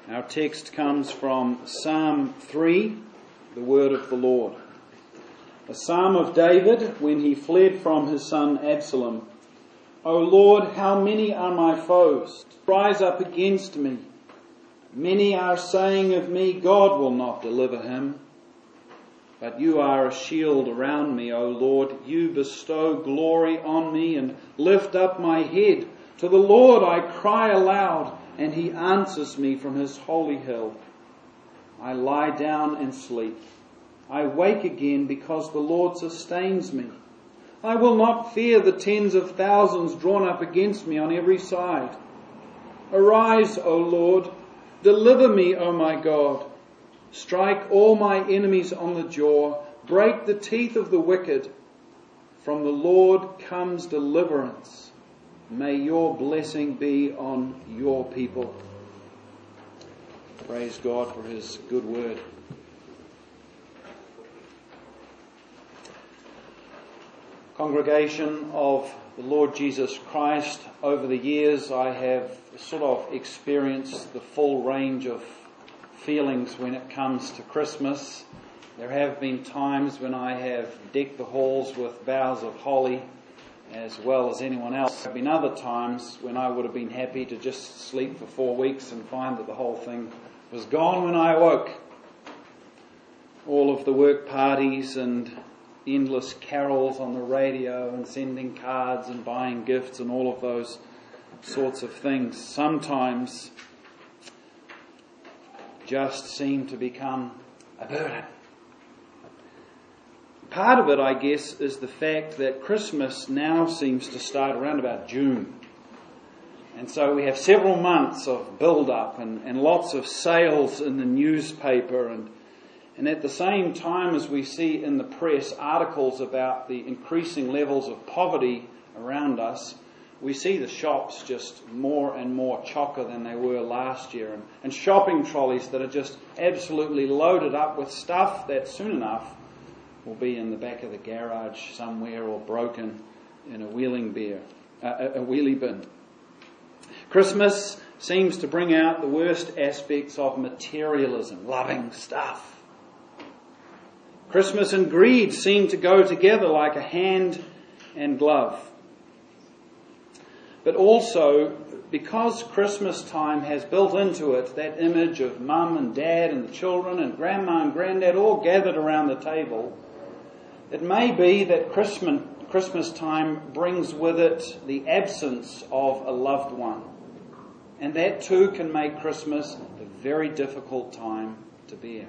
Our text comes from Psalm 3, the word of the Lord. A psalm of David when he fled from his son Absalom. O Lord, how many are my foes? Rise up against me. Many are saying of me, God will not deliver him. But you are a shield around me, O Lord. You bestow glory on me and lift up my head. To the Lord I cry aloud, and he answers me from his holy hill. I lie down and sleep. I wake again because the Lord sustains me. I will not fear the tens of thousands drawn up against me on every side. Arise, O Lord. Deliver me, O my God. Strike all my enemies on the jaw. Break the teeth of the wicked. From the Lord comes deliverance. May your blessing be on your people. Praise God for his good word. Congregation of the Lord Jesus Christ, over the years I have sort of experienced the full range of feelings when it comes to Christmas. There have been times when I have decked the halls with boughs of holly as well as anyone else. There have been other times when I would have been happy to just sleep for 4 weeks and find that the whole thing was gone when I awoke. All of the work parties and endless carols on the radio and sending cards and buying gifts and all of those sorts of things sometimes just seem to become a burden. Part of it, I guess, is the fact that Christmas now seems to start around about June. And so we have several months of build-up and lots of sales in the newspaper. And at the same time as we see in the press articles about the increasing levels of poverty around us, we see the shops just more and more chocker than they were last year. And shopping trolleys that are just absolutely loaded up with stuff that soon enough will be in the back of the garage somewhere or broken in a wheelie bin. Christmas seems to bring out the worst aspects of materialism, loving stuff. Christmas and greed seem to go together like a hand and glove. But also, because Christmas time has built into it that image of mum and dad and the children and grandma and granddad all gathered around the table, it may be that Christmas time brings with it the absence of a loved one. And that too can make Christmas a very difficult time to bear.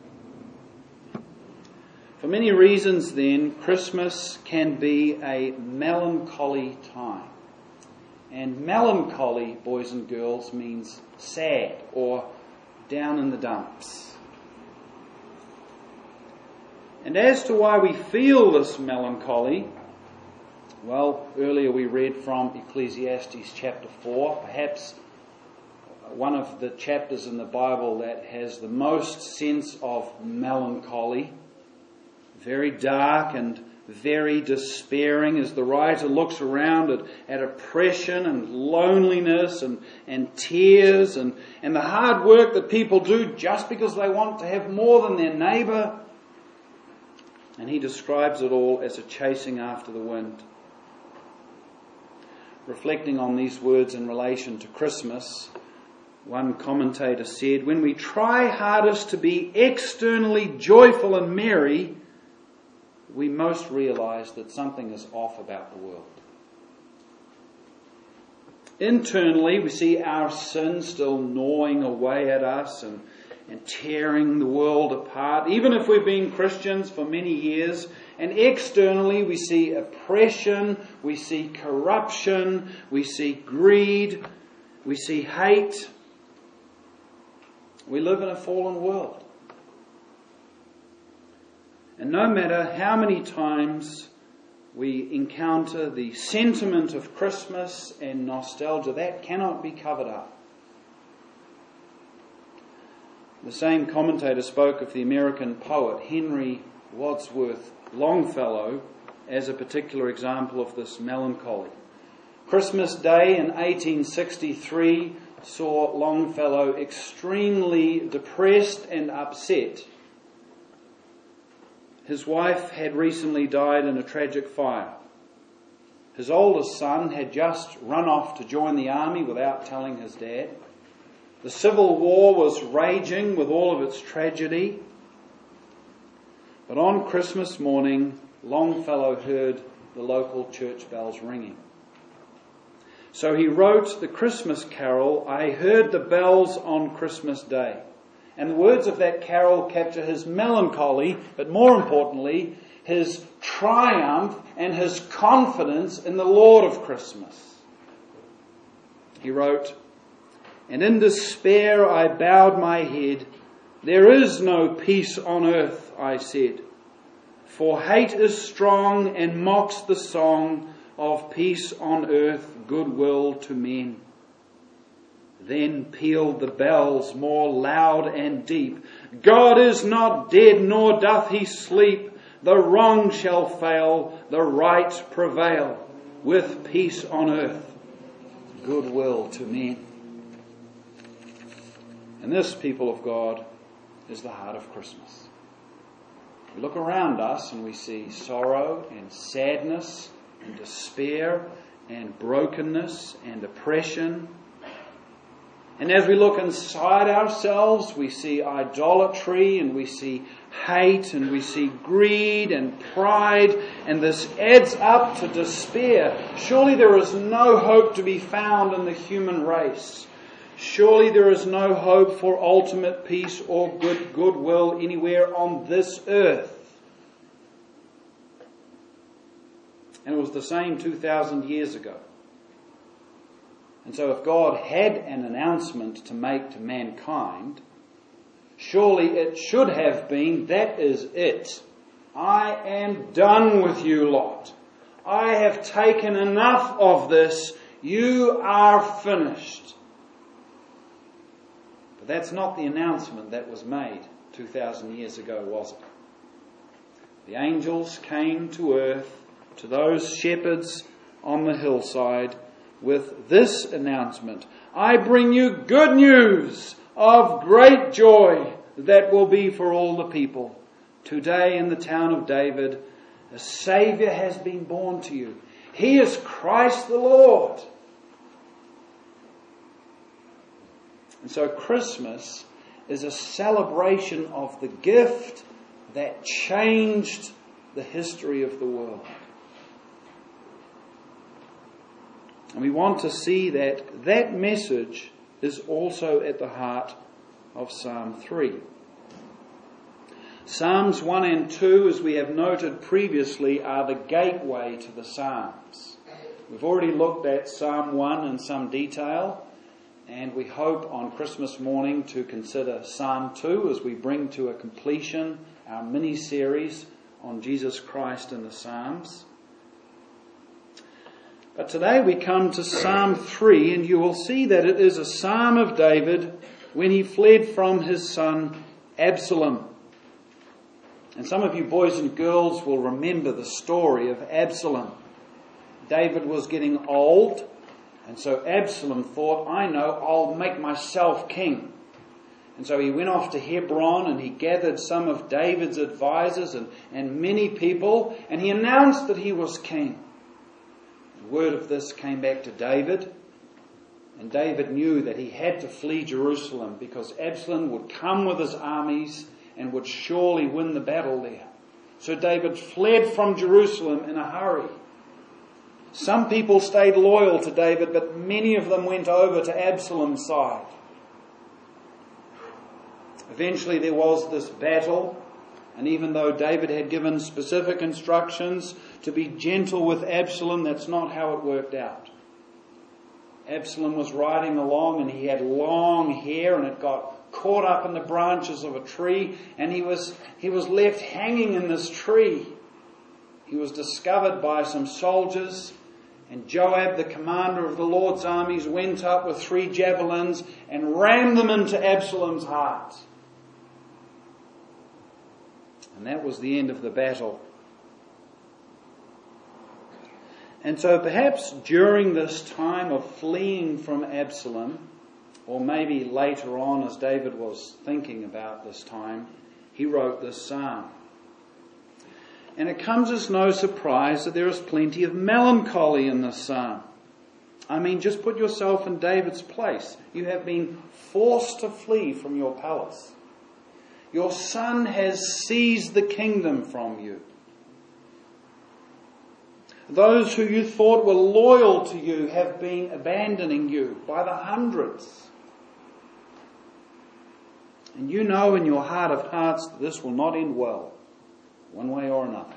For many reasons then, Christmas can be a melancholy time. And melancholy, boys and girls, means sad or down in the dumps. And as to why we feel this melancholy, well, earlier we read from Ecclesiastes chapter 4, perhaps one of the chapters in the Bible that has the most sense of melancholy. Very dark and very despairing as the writer looks around at oppression and loneliness and tears and the hard work that people do just because they want to have more than their neighbour. And he describes it all as a chasing after the wind. Reflecting on these words in relation to Christmas, one commentator said, when we try hardest to be externally joyful and merry, we most realise that something is off about the world. Internally, we see our sin still gnawing away at us and tearing the world apart, even if we've been Christians for many years. And externally, we see oppression, we see corruption, we see greed, we see hate. We live in a fallen world. And no matter how many times we encounter the sentiment of Christmas and nostalgia, that cannot be covered up. The same commentator spoke of the American poet Henry Wadsworth Longfellow as a particular example of this melancholy. Christmas Day in 1863 saw Longfellow extremely depressed and upset. His wife had recently died in a tragic fire. His oldest son had just run off to join the army without telling his dad. The Civil War was raging with all of its tragedy. But on Christmas morning, Longfellow heard the local church bells ringing. So he wrote the Christmas carol, "I heard the bells on Christmas Day." And the words of that carol capture his melancholy, but more importantly, his triumph and his confidence in the Lord of Christmas. He wrote, "And in despair I bowed my head. There is no peace on earth, I said. For hate is strong and mocks the song of peace on earth, goodwill to men." Then pealed the bells more loud and deep. "God is not dead, nor doth he sleep. The wrong shall fail, the right prevail, with peace on earth, goodwill to men." And this, people of God, is the heart of Christmas. We look around us and we see sorrow and sadness and despair and brokenness and oppression. And as we look inside ourselves, we see idolatry and we see hate and we see greed and pride, and this adds up to despair. Surely there is no hope to be found in the human race. Surely there is no hope for ultimate peace or goodwill anywhere on this earth. And it was the same 2,000 years ago. And so if God had an announcement to make to mankind, surely it should have been, "That is it. I am done with you lot. I have taken enough of this. You are finished." But that's not the announcement that was made 2,000 years ago, was it? The angels came to earth, to those shepherds on the hillside, with this announcement: "I bring you good news of great joy that will be for all the people. Today in the town of David, a Saviour has been born to you. He is Christ the Lord." And so Christmas is a celebration of the gift that changed the history of the world. And we want to see that that message is also at the heart of Psalm 3. Psalms 1 and 2, as we have noted previously, are the gateway to the Psalms. We've already looked at Psalm 1 in some detail, and we hope on Christmas morning to consider Psalm 2 as we bring to a completion our mini-series on Jesus Christ in the Psalms. But today we come to Psalm 3, and you will see that it is a psalm of David when he fled from his son Absalom. And some of you boys and girls will remember the story of Absalom. David was getting old, and so Absalom thought, "I know, I'll make myself king." And so he went off to Hebron and he gathered some of David's advisors and many people, and he announced that he was king. Word of this came back to David, and David knew that he had to flee Jerusalem because Absalom would come with his armies and would surely win the battle there. So David fled from Jerusalem in a hurry. Some people stayed loyal to David, but many of them went over to Absalom's side. Eventually there was this battle, and even though David had given specific instructions to be gentle with Absalom, that's not how it worked out. Absalom was riding along and he had long hair and it got caught up in the branches of a tree, and he was left hanging in this tree. He was discovered by some soldiers, and Joab, the commander of the Lord's armies, went up with 3 javelins and rammed them into Absalom's heart. And that was the end of the battle. And so perhaps during this time of fleeing from Absalom, Or maybe later on, as David was thinking about this time, he wrote this psalm. And it comes as no surprise that there is plenty of melancholy in this psalm. I mean, just put yourself in David's place. You have been forced to flee from your palace. Your son has seized the kingdom from you. Those who you thought were loyal to you have been abandoning you by the hundreds. And you know in your heart of hearts that this will not end well, one way or another.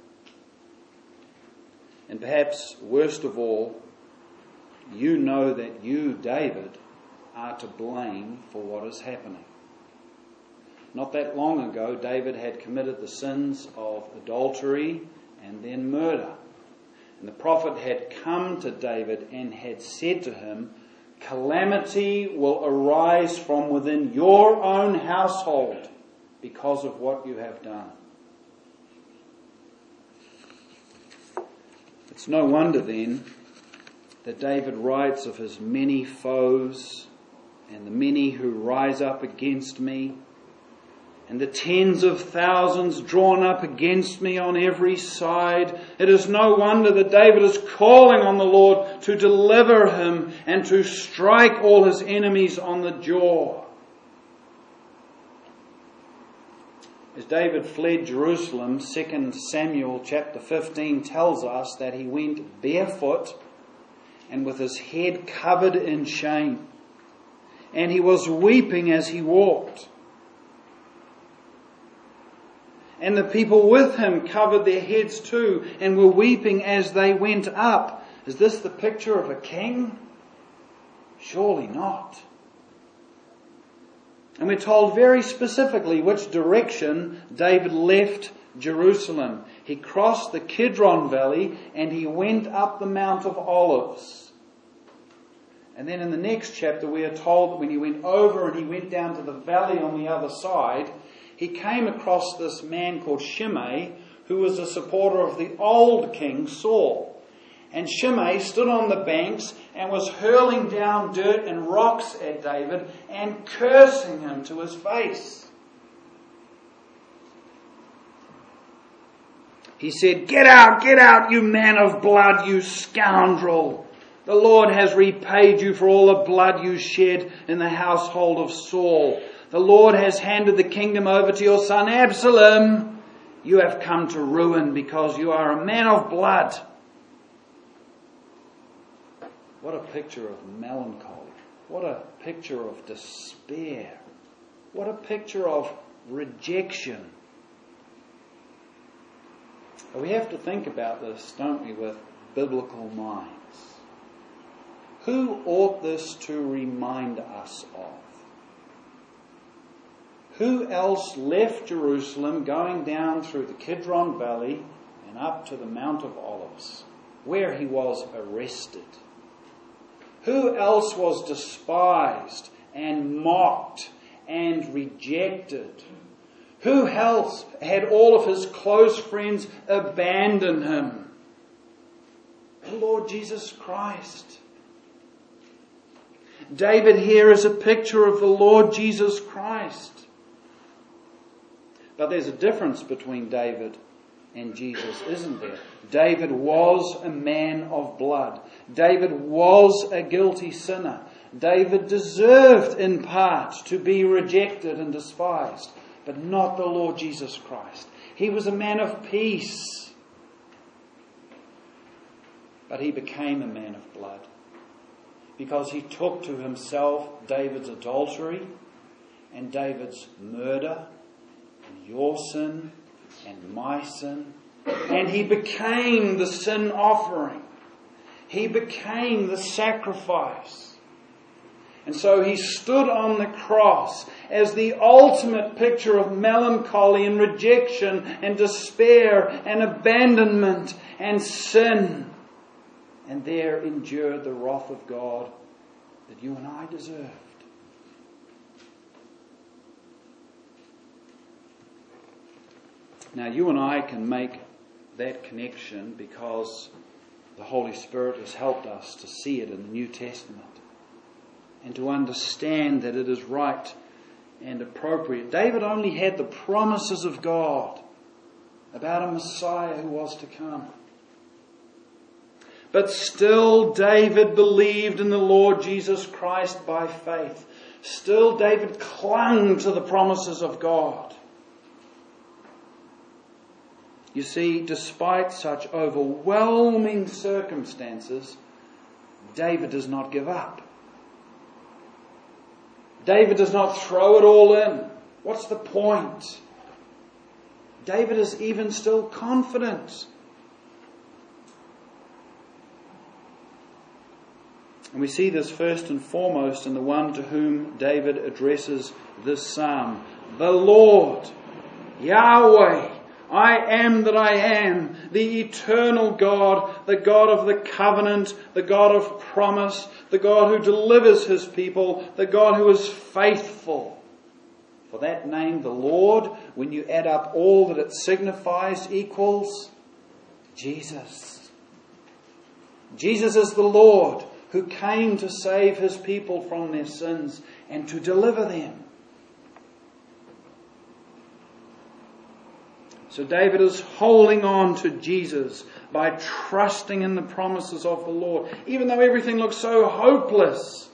And perhaps worst of all, you know that you, David, are to blame for what is happening. Not that long ago, David had committed the sins of adultery and then murder. And the prophet had come to David and had said to him, calamity will arise from within your own household because of what you have done. It's no wonder then that David writes of his many foes and the many who rise up against me and the tens of thousands drawn up against me on every side. It is no wonder that David is calling on the Lord to deliver him and to strike all his enemies on the jaw. As David fled Jerusalem, 2 Samuel chapter 15 tells us that he went barefoot and with his head covered in shame. And he was weeping as he walked. And the people with him covered their heads too and were weeping as they went up. Is this the picture of a king? Surely not. And we're told very specifically which direction David left Jerusalem. He crossed the Kidron Valley and he went up the Mount of Olives. And then in the next chapter we are told that when he went over and he went down to the valley on the other side, he came across this man called Shimei, who was a supporter of the old king Saul. And Shimei stood on the banks and was hurling down dirt and rocks at David and cursing him to his face. He said, get out, you man of blood, you scoundrel. The Lord has repaid you for all the blood you shed in the household of Saul. The Lord has handed the kingdom over to your son Absalom. You have come to ruin because you are a man of blood. What a picture of melancholy. What a picture of despair. What a picture of rejection. But we have to think about this, don't we, with biblical minds. Who ought this to remind us of? Who else left Jerusalem going down through the Kidron Valley and up to the Mount of Olives, where he was arrested? Who else was despised and mocked and rejected? Who else had all of his close friends abandon him? The Lord Jesus Christ. David here is a picture of the Lord Jesus Christ. But there's a difference between David and Jesus, isn't there? David was a man of blood. David was a guilty sinner. David deserved in part to be rejected and despised, but not the Lord Jesus Christ. He was a man of peace, but he became a man of blood because he took to himself David's adultery and David's murder, your sin and my sin, and he became the sin offering. He became the sacrifice. And so he stood on the cross as the ultimate picture of melancholy and rejection and despair and abandonment and sin, and there endured the wrath of God that you and I deserved. Now, you and I can make that connection because the Holy Spirit has helped us to see it in the New Testament. and to understand that it is right and appropriate. David only had the promises of God about a Messiah who was to come. But still David believed in the Lord Jesus Christ by faith. Still David clung to the promises of God. You see, despite such overwhelming circumstances, David does not give up. David does not throw it all in. What's the point? David is even still confident. And we see this first and foremost in the one to whom David addresses this psalm. The Lord, Yahweh, I am that I am, the eternal God, the God of the covenant, the God of promise, the God who delivers his people, the God who is faithful. For that name, the Lord, when you add up all that it signifies, equals Jesus. Jesus is the Lord who came to save his people from their sins and to deliver them. So David is holding on to Jesus by trusting in the promises of the Lord, even though everything looks so hopeless.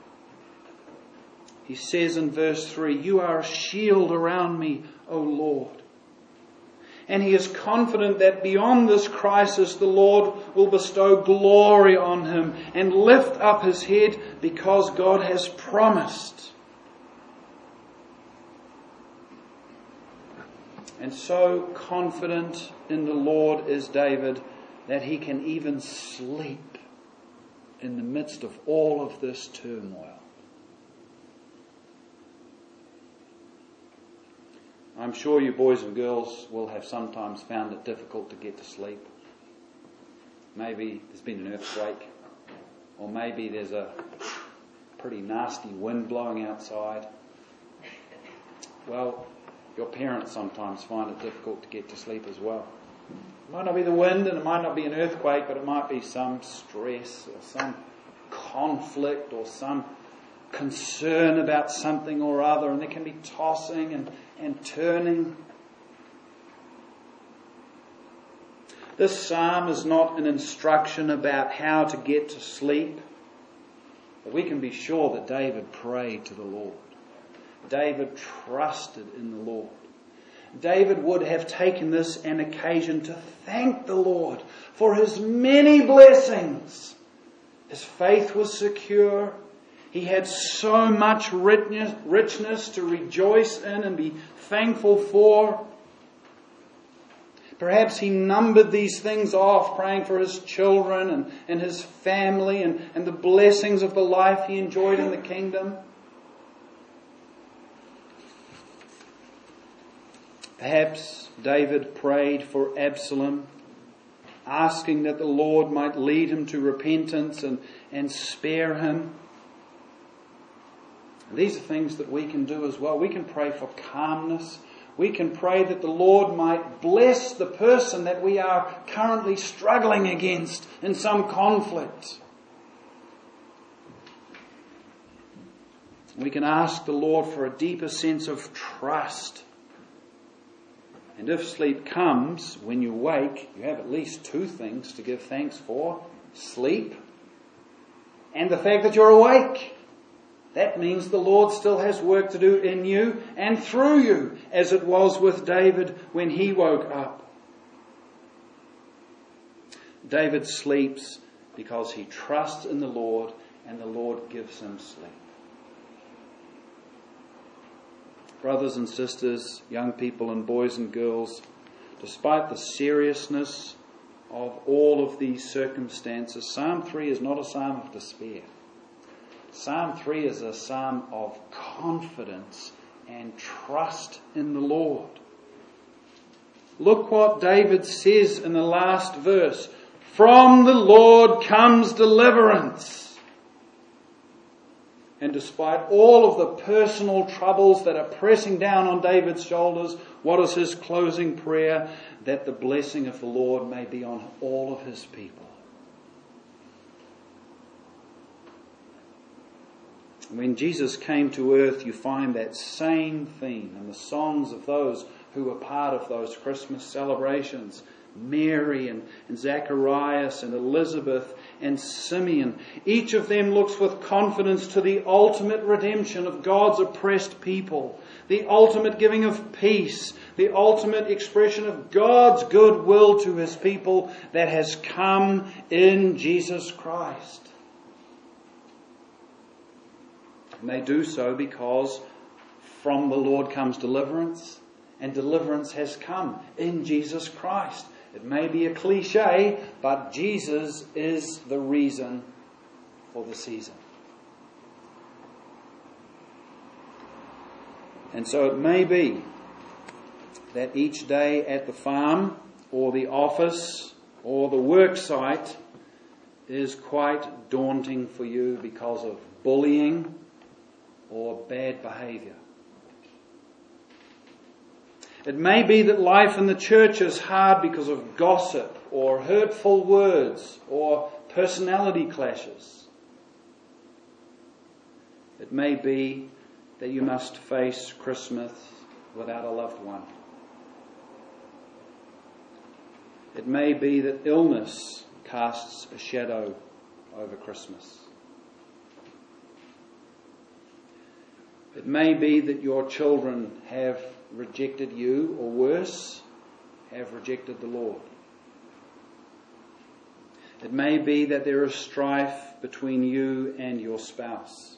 He says in verse 3, "You are a shield around me, O Lord." And he is confident that beyond this crisis, the Lord will bestow glory on him and lift up his head because God has promised. And so confident in the Lord is David that he can even sleep in the midst of all of this turmoil. I'm sure you boys and girls will have sometimes found it difficult to get to sleep. Maybe there's been an earthquake, or maybe there's a pretty nasty wind blowing outside. Well, your parents sometimes find it difficult to get to sleep as well. It might not be the wind and it might not be an earthquake, but it might be some stress or some conflict or some concern about something or other, and there can be tossing and turning. This psalm is not an instruction about how to get to sleep, but we can be sure that David prayed to the Lord. David trusted in the Lord. David would have taken this an occasion to thank the Lord for his many blessings. His faith was secure. He had so much richness to rejoice in and be thankful for. Perhaps he numbered these things off, praying for his children and his family and the blessings of the life he enjoyed in the kingdom. Perhaps David prayed for Absalom, asking that the Lord might lead him to repentance and spare him. These are things that we can do as well. We can pray for calmness. We can pray that the Lord might bless the person that we are currently struggling against in some conflict. We can ask the Lord for a deeper sense of trust. And if sleep comes, when you wake, you have at least two things to give thanks for: sleep and the fact that you're awake. That means the Lord still has work to do in you and through you, as it was with David when he woke up. David sleeps because he trusts in the Lord and the Lord gives him sleep. Brothers and sisters, young people and boys and girls, despite the seriousness of all of these circumstances, Psalm 3 is not a psalm of despair. Psalm 3 is a psalm of confidence and trust in the Lord. Look what David says in the last verse. From the Lord comes deliverance. And despite all of the personal troubles that are pressing down on David's shoulders, what is his closing prayer? That the blessing of the Lord may be on all of his people. When Jesus came to earth, you find that same theme in the songs of those who were part of those Christmas celebrations. Mary and Zacharias and Elizabeth and Simeon. Each of them looks with confidence to the ultimate redemption of God's oppressed people, the ultimate giving of peace, the ultimate expression of God's goodwill to His people that has come in Jesus Christ. And they do so because from the Lord comes deliverance, and deliverance has come in Jesus Christ. It may be a cliche, but Jesus is the reason for the season. And so it may be that each day at the farm or the office or the work site is quite daunting for you because of bullying or bad behaviour. It may be that life in the church is hard because of gossip or hurtful words or personality clashes. It may be that you must face Christmas without a loved one. It may be that illness casts a shadow over Christmas. It may be that your children have rejected you, or worse, have rejected the Lord. It may be that there is strife between you and your spouse.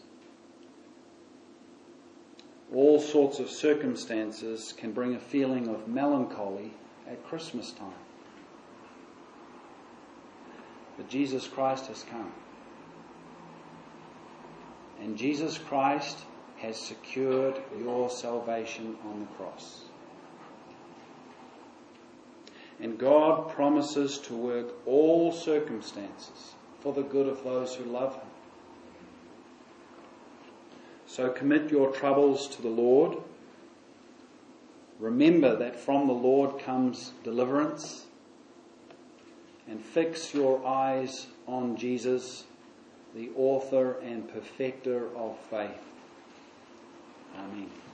All sorts of circumstances can bring a feeling of melancholy at Christmas time. But Jesus Christ has come. And Jesus Christ has secured your salvation on the cross. And God promises to work all circumstances for the good of those who love Him. So commit your troubles to the Lord. Remember that from the Lord comes deliverance. And fix your eyes on Jesus, the author and perfecter of faith. Amen.